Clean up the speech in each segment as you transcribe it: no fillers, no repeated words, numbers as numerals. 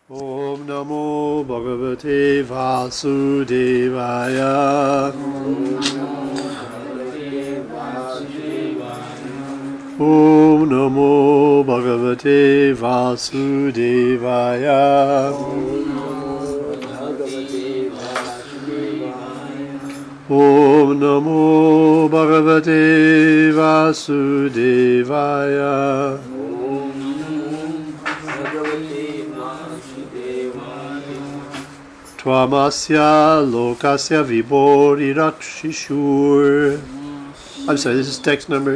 Om Namo Bhagavate Vasudevaya. Om Namo Bhagavate Vasudevaya. Om Namo Bhagavate Vasudevaya. Tvamasya lokasya vibhori rakshishur. I'm sorry, this is text number...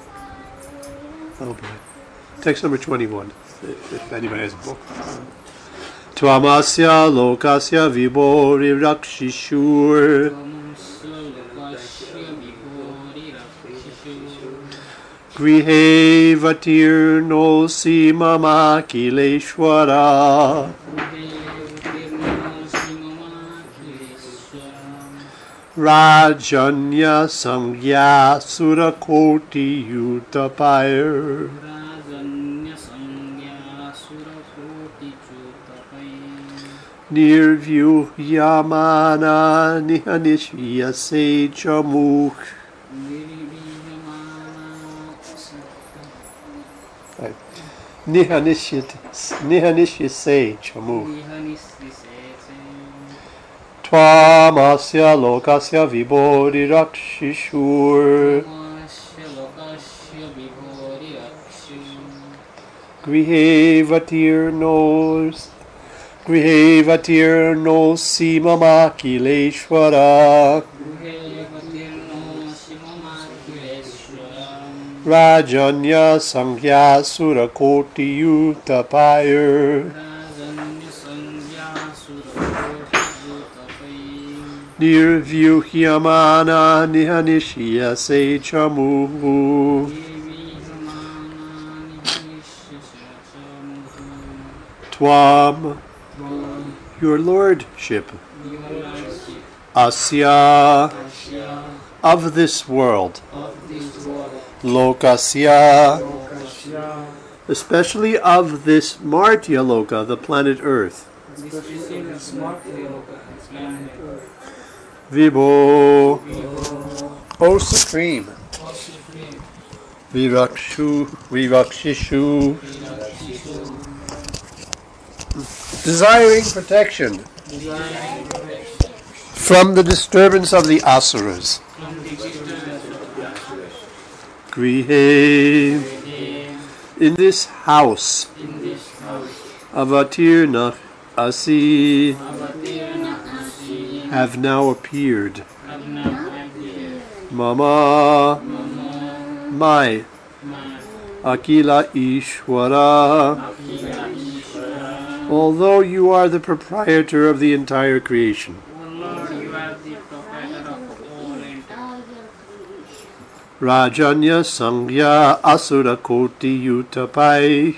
Oh boy. Text number 21, if anybody has a book. Tvamasya lokasya vibhori rakshishur. Grihe vatirnosi mama kileshwara. Rajanya Sangya Surakoti Utapayar. Nirvyu Yamana Nihanishya Sejamukh. Nihanishya Sejamukh. Tvamasya lokasya vibhori rakshishur. Grihe vatirno simama kileshwara. Rajanya Sanghya Surakoti Utapayar. Nirvyuhyamana nihanishya sechamu. Tvam, your lordship. Asya, of this world. Lokasya, especially of this Martya Loka, the planet Earth. Vibho, O Supreme, Virakshishu, desiring protection from the disturbance of the Asuras. Grihe, in this house, Avatirna Asi, have now appeared. Mama, my, Akila Ishwara, although you are the proprietor of the entire creation. Rajanya Sanghya Asura Koti Utapai,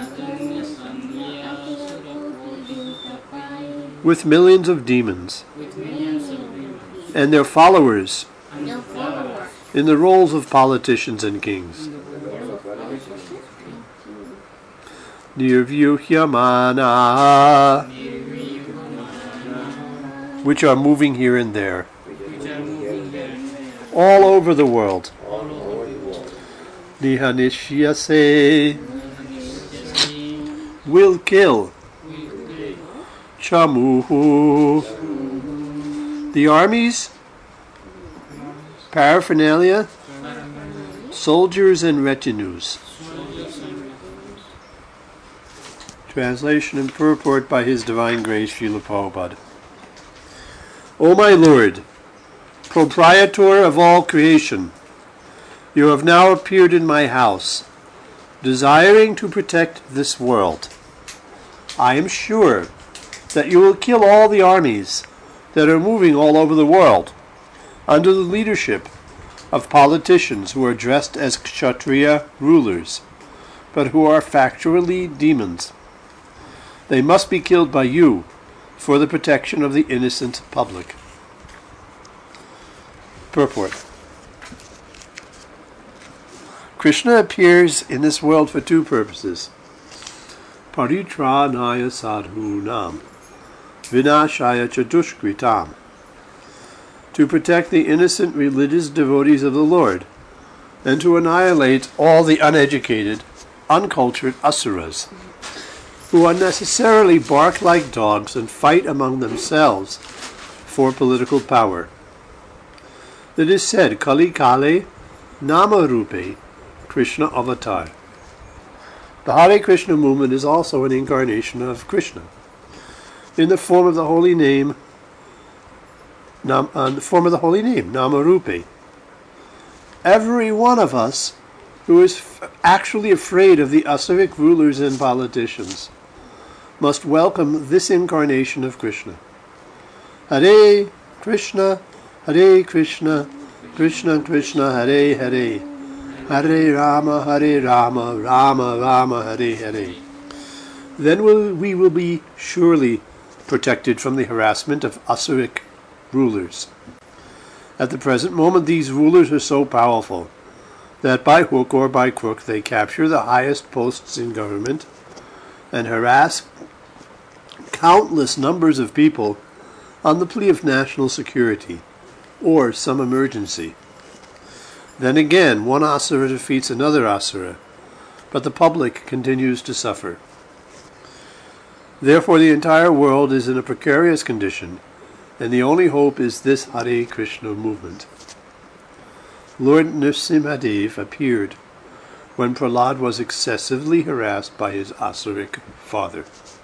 with millions of demons and their followers in the roles of politicians and kings. Nirvyuhyamana, which are moving here and there, all over the world. Nihanishyase, will kill. Chamuhu, the armies, paraphernalia, soldiers and retinues. Translation and purport by His Divine Grace Srila Prabhupada. O my Lord, proprietor of all creation, you have now appeared in my house, desiring to protect this world. I am sure that you will kill all the armies that are moving all over the world under the leadership of politicians who are dressed as Kshatriya rulers, but who are factually demons. They must be killed by you for the protection of the innocent public. Purport. Krishna appears in this world for two purposes. paritranaya sadhunam, vinashaya chadushkritam, to protect the innocent religious devotees of the Lord, and to annihilate all the uneducated, uncultured asuras, who unnecessarily bark like dogs and fight among themselves for political power. It is said, Kali Kale Nama Rupe, Krishna Avatar. The Hare Krishna movement is also an incarnation of Krishna, in the form of the holy name, Nama Rupe. Every one of us who is actually afraid of the Asuric rulers and politicians must welcome this incarnation of Krishna. Hare Krishna, Krishna Krishna, Hare Hare, Hare Rama, Rama Rama, Hare Hare. Then we will be surely protected from the harassment of Asuric rulers. At the present moment, these rulers are so powerful that by hook or by crook they capture the highest posts in government and harass countless numbers of people on the plea of national security or some emergency. Then again, one asura defeats another asura, but the public continues to suffer. Therefore, the entire world is in a precarious condition, and the only hope is this Hare Krishna movement. Lord Nrsimhadev appeared when Prahlad was excessively harassed by his Asuric father.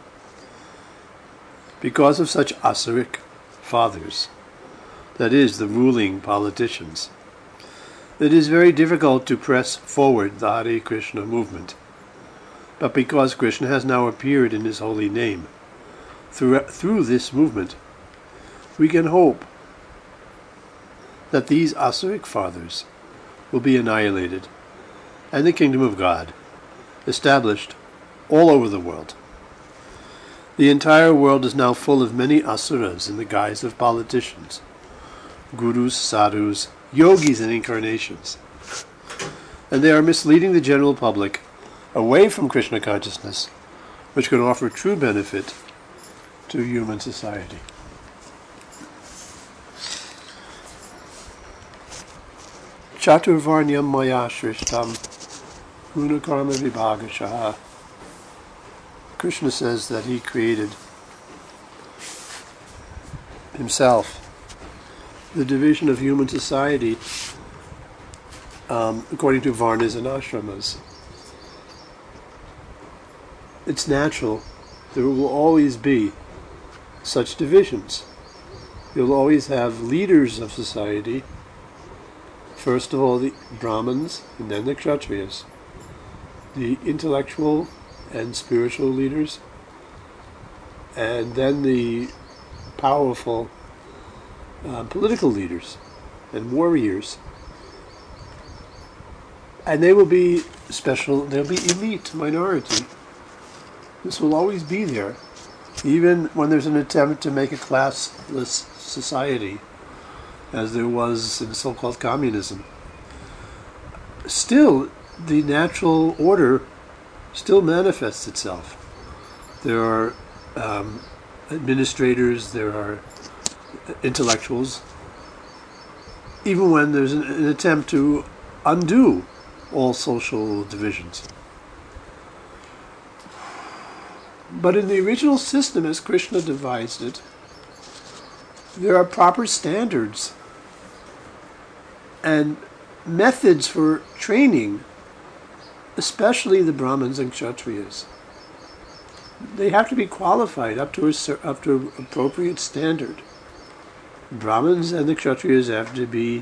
Because of such Asuric fathers, that is, the ruling politicians, it is very difficult to press forward the Hare Krishna movement. But because Krishna has now appeared in his holy name, through this movement, we can hope that these Asuric fathers will be annihilated and the kingdom of God established all over the world. The entire world is now full of many asuras in the guise of politicians, gurus, sadhus, yogis, and incarnations. And they are misleading the general public away from Krishna consciousness, which can offer true benefit to human society. Chaturvarnyam maya shrishtam gunakarma vibhagashaha. Krishna says that he created himself the division of human society according to varnas and ashramas. It's natural. There will always be such divisions. You'll always have leaders of society. First of all, the Brahmins, and then the Kshatriyas, the intellectual and spiritual leaders, and then the powerful political leaders and warriors. And they will be special, they'll be elite, minority. This will always be there, even when there's an attempt to make a classless society, as there was in so-called communism. Still, the natural order still manifests itself. There are administrators, there are intellectuals, even when there's an attempt to undo all social divisions. But in the original system, as Krishna devised it, there are proper standards and methods for training, especially the Brahmins and Kshatriyas. They have to be qualified up to an appropriate standard. Brahmins and the Kshatriyas have to be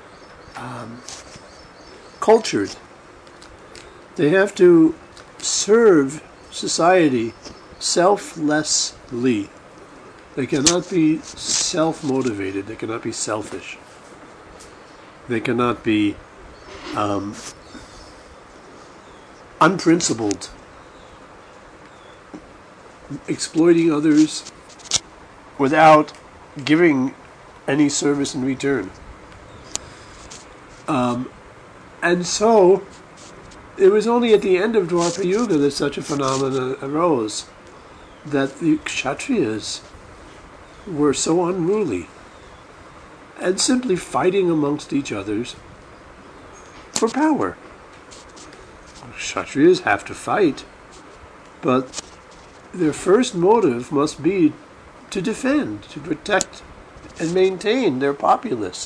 cultured. They have to serve society selflessly. They cannot be self-motivated. They cannot be selfish. They cannot be unprincipled, exploiting others without giving any service in return. And so, it was only at the end of Dwapara Yuga that such a phenomenon arose, that the Kshatriyas were so unruly and simply fighting amongst each others for power. Kshatriyas have to fight, but their first motive must be to defend, to protect and maintain their populace.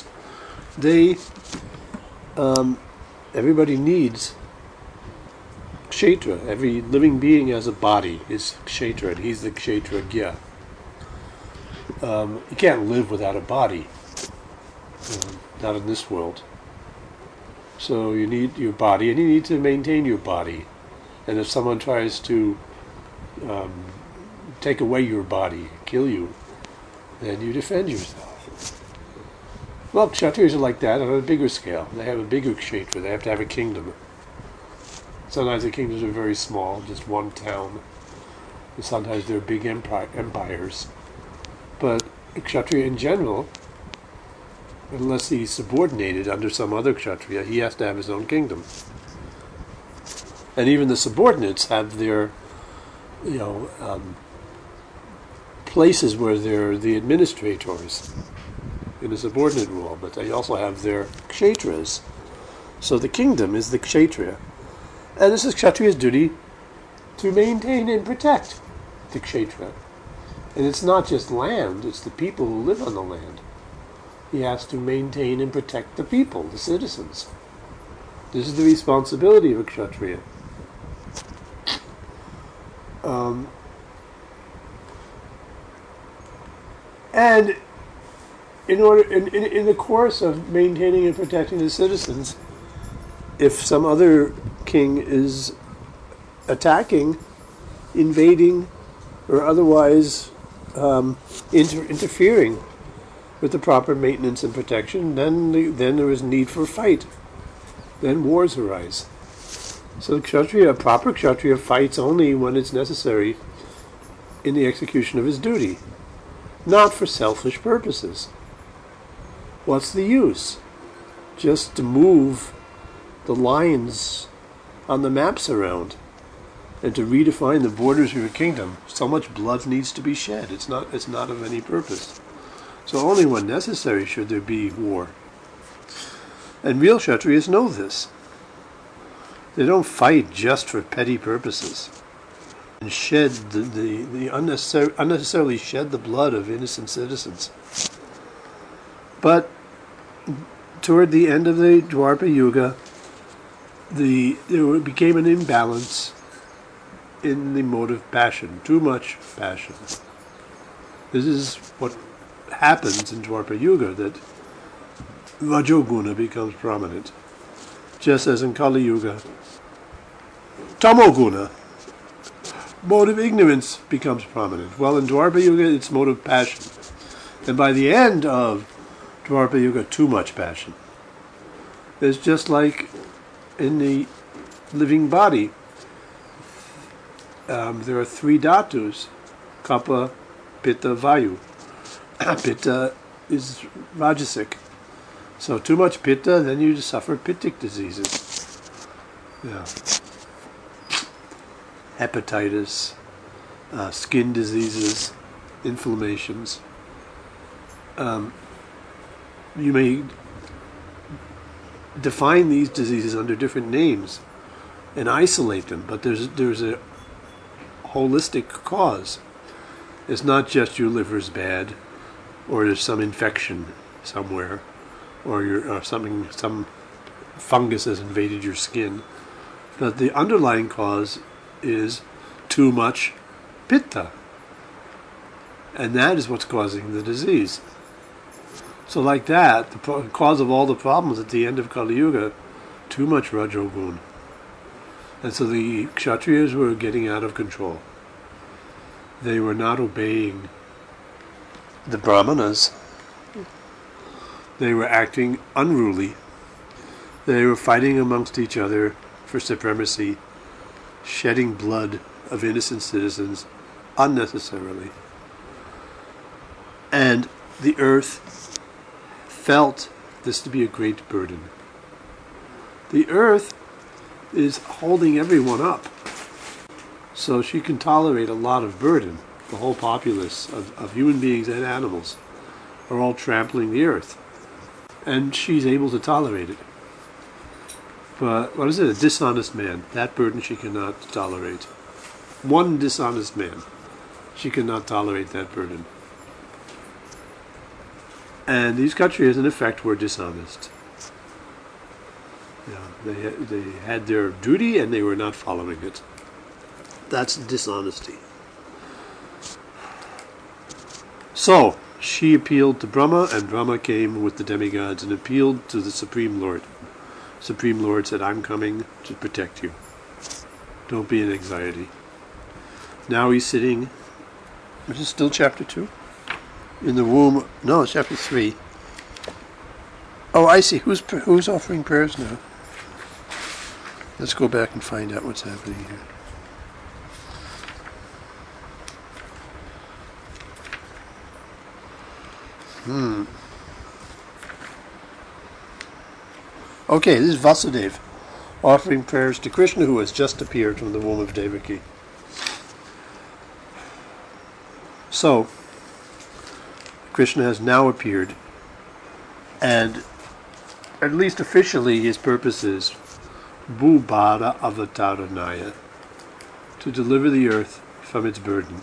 Everybody needs kshetra. Every living being has a body, is kshetra, and he's the kshetragya. You can't live without a body, not in this world. So you need your body, and you need to maintain your body. And if someone tries to take away your body, kill you, then you defend yourself. Well, Kshatriyas are like that on a bigger scale. They have a bigger kshetra. They have to have a kingdom. Sometimes the kingdoms are very small, just one town. And sometimes they're big empires. But a Kshatriya in general, unless he's subordinated under some other Kshatriya, he has to have his own kingdom. And even the subordinates have their, places where they're the administrators in a subordinate rule, but they also have their kshetras. So the kingdom is the kshetriya. And this is Kshatriya's duty to maintain and protect the kshetra. And it's not just land, it's the people who live on the land. He has to maintain and protect the people, the citizens. This is the responsibility of a Kshatriya. And in the course of maintaining and protecting the citizens, if some other king is attacking, invading, or otherwise interfering with the proper maintenance and protection, then there is need for fight. Then wars arise. So a proper Kshatriya fights only when it's necessary in the execution of his duty, not for selfish purposes. What's the use? Just to move the lines on the maps around and to redefine the borders of your kingdom. So much blood needs to be shed. It's not of any purpose. So only when necessary should there be war. And real Kshatriyas know this. They don't fight just for petty purposes and shed the unnecessarily shed the blood of innocent citizens. But toward the end of the Dwapara Yuga, there became an imbalance in the mode of passion, too much passion. This is what happens in Dwapara Yuga, that Rajoguna becomes prominent, just as in Kali Yuga, Tamoguna, mode of ignorance, becomes prominent. Well, in Dwapara Yuga, it's mode of passion. And by the end of Dwapara Yuga, too much passion. It's just like in the living body. There are three dhatus, Kapha, Pitta, Vayu. Pitta is Rajasic. So too much Pitta, then you suffer Pittic diseases. Yeah. Hepatitis, skin diseases, inflammations. You may define these diseases under different names and isolate them, but there's a holistic cause. It's not just your liver's bad, or there's some infection somewhere, or some fungus has invaded your skin. But the underlying cause is too much pitta, and that is what's causing the disease. So like that, the cause of all the problems at the end of Kali Yuga, too much Rajogun. And so the Kshatriyas were getting out of control. They were not obeying the Brahmanas. They were acting unruly. They were fighting amongst each other for supremacy, shedding blood of innocent citizens unnecessarily. And the earth felt this to be a great burden. The earth is holding everyone up. So she can tolerate a lot of burden. The whole populace of human beings and animals are all trampling the earth. And she's able to tolerate it. But what is it? A dishonest man. That burden she cannot tolerate. One dishonest man. She cannot tolerate that burden. And these Kshatriyas, in effect, were dishonest. Yeah, they had their duty and they were not following it. That's dishonesty. So, she appealed to Brahma, and Brahma came with the demigods and appealed to the Supreme Lord. Supreme Lord said, I'm coming to protect you. Don't be in anxiety. Now he's sitting, which is still chapter 2, in the womb. No, it's chapter 3. Oh, I see. Who's offering prayers now? Let's go back and find out what's happening here. Okay, this is Vasudeva offering prayers to Krishna, who has just appeared from the womb of Devaki. So, Krishna has now appeared, and at least officially his purpose is Bhubhara Avataranaya, to deliver the earth from its burden.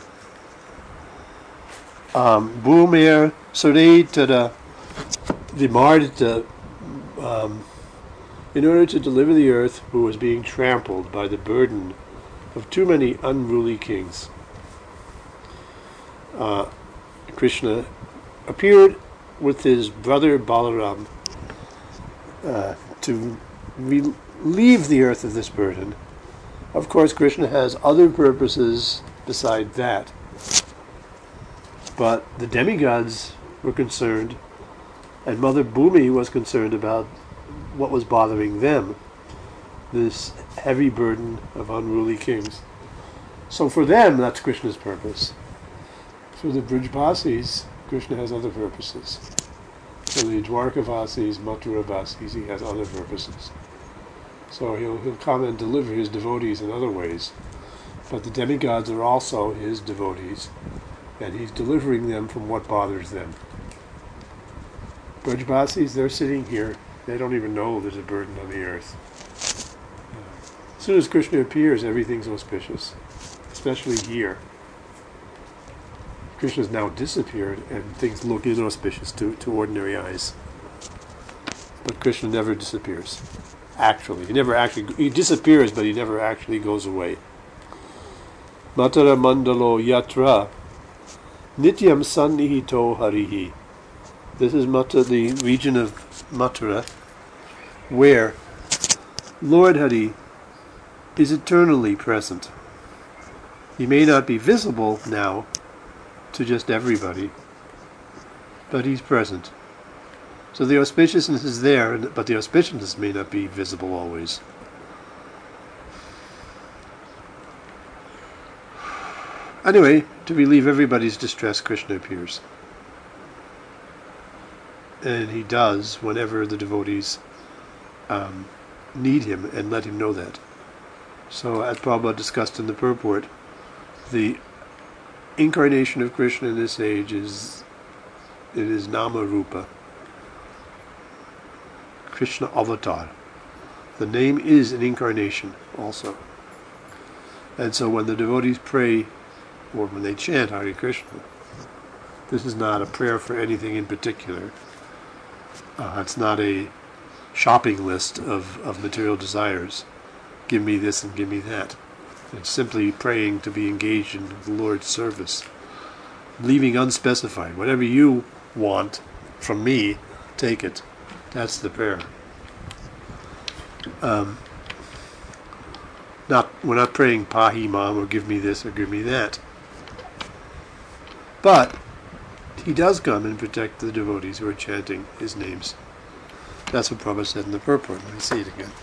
Bhumir Suretara Vimardita, in order to deliver the earth who was being trampled by the burden of too many unruly kings. Krishna appeared with his brother Balaram to relieve the earth of this burden. Of course, Krishna has other purposes beside that. But the demigods were concerned, and Mother Bhumi was concerned about what was bothering them, this heavy burden of unruly kings. So for them, that's Krishna's purpose. For the Brijbasis, Krishna has other purposes. For the Dwarkavasis, Mathuravasis, he has other purposes. So he'll come and deliver his devotees in other ways. But the demigods are also his devotees, and he's delivering them from what bothers them. Brijbasis, they're sitting here. They don't even know there's a burden on the earth. As soon as Krishna appears, everything's auspicious, especially here. Krishna's now disappeared, and things look inauspicious to ordinary eyes. But Krishna never disappears. Actually, he disappears, but he never actually goes away. Matara Mandalo Yatra Nityam Sannihito Harihi. This is the region of Mathura, where Lord Hari is eternally present. He may not be visible now to just everybody, but he's present. So the auspiciousness is there, but the auspiciousness may not be visible always. Anyway, to relieve everybody's distress, Krishna appears. And he does whenever the devotees need him and let him know that. So, as Prabhupada discussed in the purport, the incarnation of Krishna in this age is Nama Rupa, Krishna Avatar. The name is an incarnation also. And so when the devotees pray, or when they chant Hare Krishna, this is not a prayer for anything in particular. It's not a shopping list of material desires. Give me this and give me that. It's simply praying to be engaged in the Lord's service, leaving unspecified. Whatever you want from me, take it. That's the prayer. We're not praying Pahi Mam or give me this or give me that. But he does come and protect the devotees who are chanting his names. That's what Prabhupada said in the purport. Let me see it again.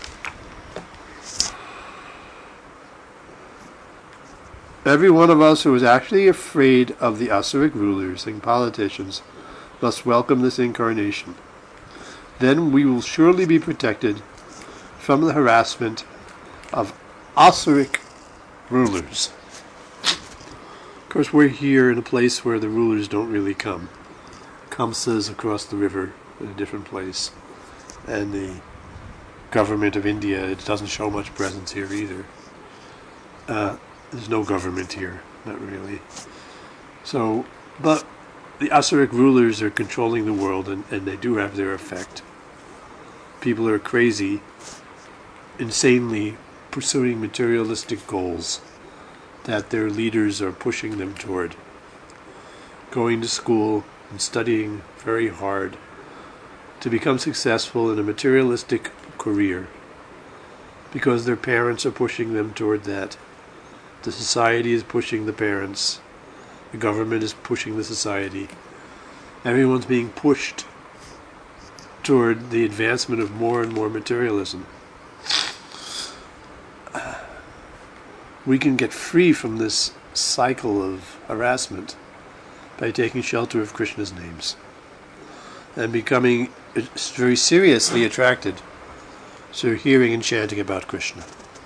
Every one of us who is actually afraid of the Asuric rulers and politicians must welcome this incarnation. Then we will surely be protected from the harassment of Asuric rulers. Of course, we're here in a place where the rulers don't really come. Kamsa's across the river in a different place. And the government of India, it doesn't show much presence here either. There's no government here, not really. So, but the Asuric rulers are controlling the world, and they do have their effect. People are crazy, insanely pursuing materialistic goals that their leaders are pushing them toward. Going to school and studying very hard to become successful in a materialistic career because their parents are pushing them toward that. The society is pushing the parents. The government is pushing the society. Everyone's being pushed toward the advancement of more and more materialism. We can get free from this cycle of harassment by taking shelter of Krishna's names and becoming very seriously attracted to hearing and chanting about Krishna.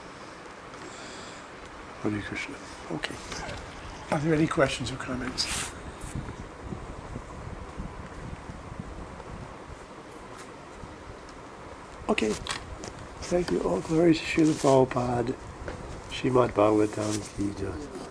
Hare Krishna. Okay. Are there any questions or comments? Okay. Thank you. All glory to Srila Prabhupada. Srimad Bhagavatam Ki Jai.